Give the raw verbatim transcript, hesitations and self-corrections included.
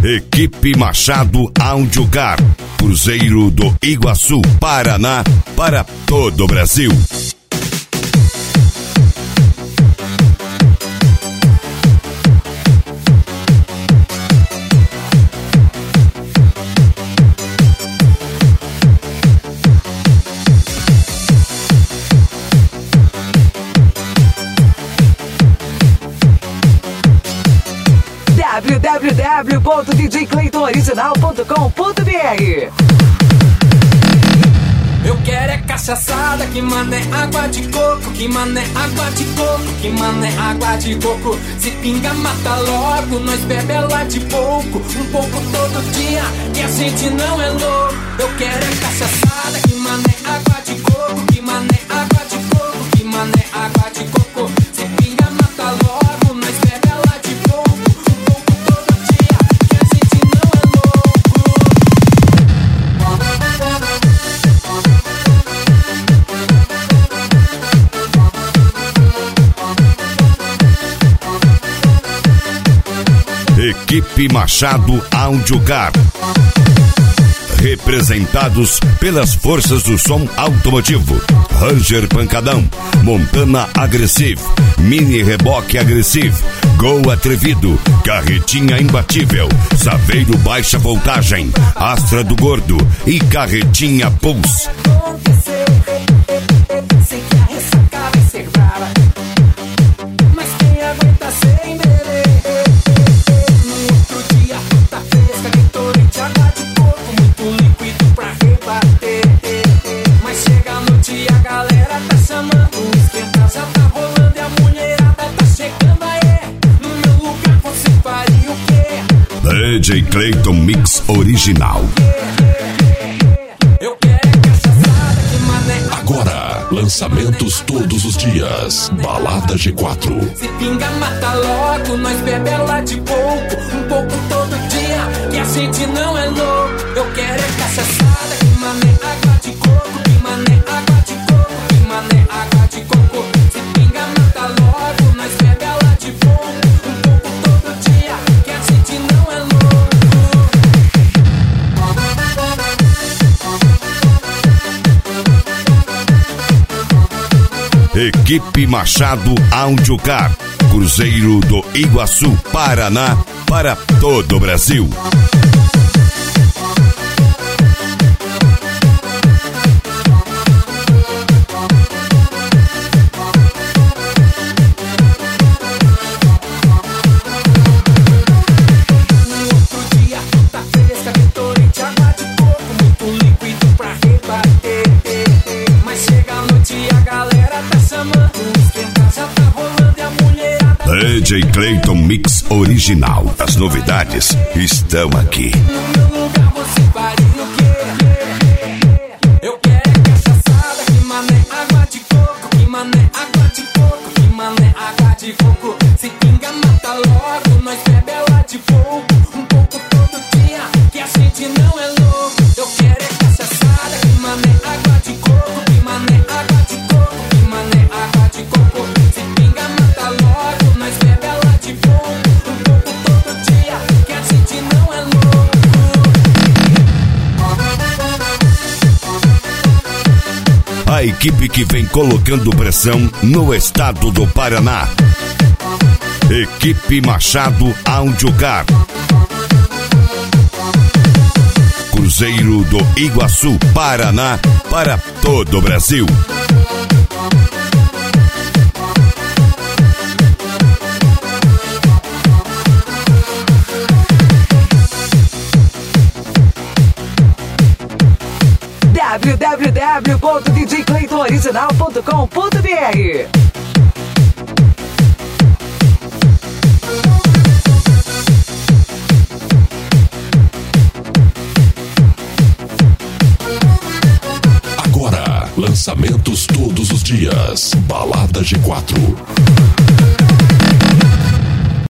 Equipe Machado Audiogar, Cruzeiro do Iguaçu, Paraná, para todo o Brasil. w w w ponto d j clayton original ponto com ponto b r. Eu quero é cachaçada, que mané água de coco, que mané água de coco, que mané água de coco. Se pinga, mata logo, nós bebe ela de pouco, um pouco todo dia, que a gente não é louco. Eu quero é cachaçada, que mané água de coco, que mané água de coco, que mané água de coco. Se pinga, mata logo, nós bebe ela de pouco, um pouco todo dia, que a gente não é louco. Equipe Machado Audiogar, representados pelas forças do som automotivo: Ranger Pancadão, Montana Agressive, Mini Reboque Agressive, Gol Atrevido, Carretinha Imbatível, Saveiro Baixa Voltagem, Astra do Gordo e Carretinha Pulse. Sei que a ressaca vai ser brava, mas quem aguenta sem beber? No outro dia, fruta fresca, Gatorade, água de coco, muito líquido pra rebater. Mas chega a noite e a galera tá chamando, o esquenta já tá rolando e a mulherada tá chegando aí. No meu lugar você faria o quê? D J Clayton Mix Original. Eu quero é cachaçada, que mané. Agora, lançamentos todos os dias. Balada G quatro. Se pinga, mata logo, nós bebe ela de pouco, um pouco todo dia, que a gente não é louco. Eu quero é cachaçada, que mané água de coco, que mané água de coco, que mané água de coco. Se pinga, mata logo, nós bebe ela de pouco, um pouco todo dia, que a gente não é louco. Equipe Machado Audiogar, Cruzeiro do Iguaçu, Paraná, para todo o Brasil. No outro dia, fruta fresca, Gatorade, água de coco, muito líquido pra rebater. Mas chega a noite e a galera tá chamando, o esquenta já tá rolando e a mulherada. D J Clayton Mix Original. As novidades estão aqui. No meu lugar você faria o quê? Eu quero é cachaçada, que mané água de coco, que mané água de coco, que mané água de coco. Se pinga, mata logo, nós bebe ela de pouco, um pouco todo dia, que a gente não é louco. Eu quero é cachaçada, que mané água de coco, que mané água de coco, que mané água de coco. Se pinga, mata logo, nós bebe ela de pouco, um pouco todo dia, que a gente não é louco. A equipe que vem colocando pressão no estado do Paraná. Equipe Machado Audiogar, Cruzeiro do Iguaçu, Paraná, para todo o Brasil. w w w ponto d j clayton original ponto com ponto b r. Agora, lançamentos todos os dias. Balada G quatro.